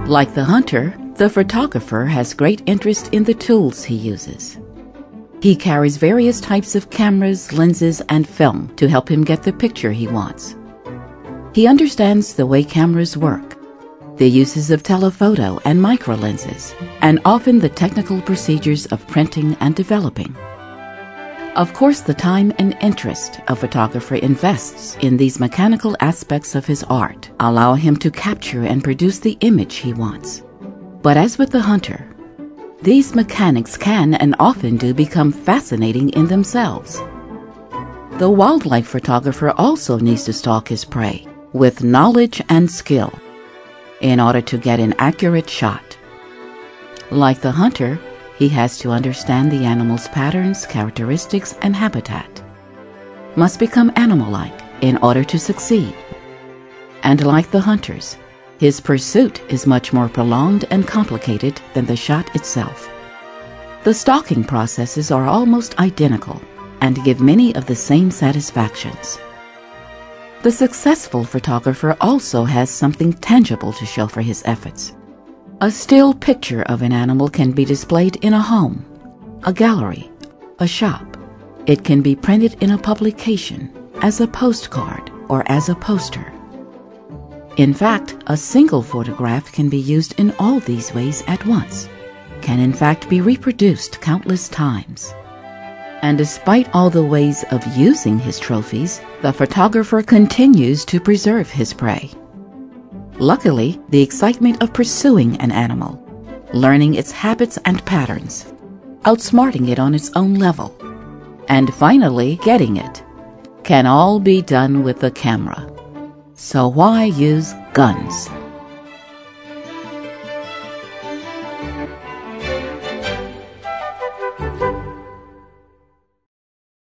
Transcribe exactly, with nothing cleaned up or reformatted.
Like the hunter, the photographer has great interest in the tools he uses. He carries various types of cameras, lenses, and film to help him get the picture he wants. He understands the way cameras work, the uses of telephoto and microlenses, and often the technical procedures of printing and developing. Of course, the time and interest a photographer invests in these mechanical aspects of his art allow him to capture and produce the image he wants. But as with the hunter, these mechanics can and often do become fascinating in themselves. The wildlife photographer also needs to stalk his prey with knowledge and skill in order to get an accurate shot. Like the hunter, he has to understand the animal's patterns, characteristics, and habitat, must become animal-like in order to succeed. And like the hunters, his pursuit is much more prolonged and complicated than the shot itself. The stalking processes are almost identical and give many of the same satisfactions. The successful photographer also has something tangible to show for his efforts. A still picture of an animal can be displayed in a home, a gallery, a shop. It can be printed in a publication, as a postcard, or as a poster. In fact, a single photograph can be used in all these ways at once, can in fact be reproduced countless times. And despite all the ways of using his trophies, the photographer continues to preserve his prey. Luckily, the excitement of pursuing an animal, learning its habits and patterns, outsmarting it on its own level, and finally getting it, can all be done with the camera. So why use guns?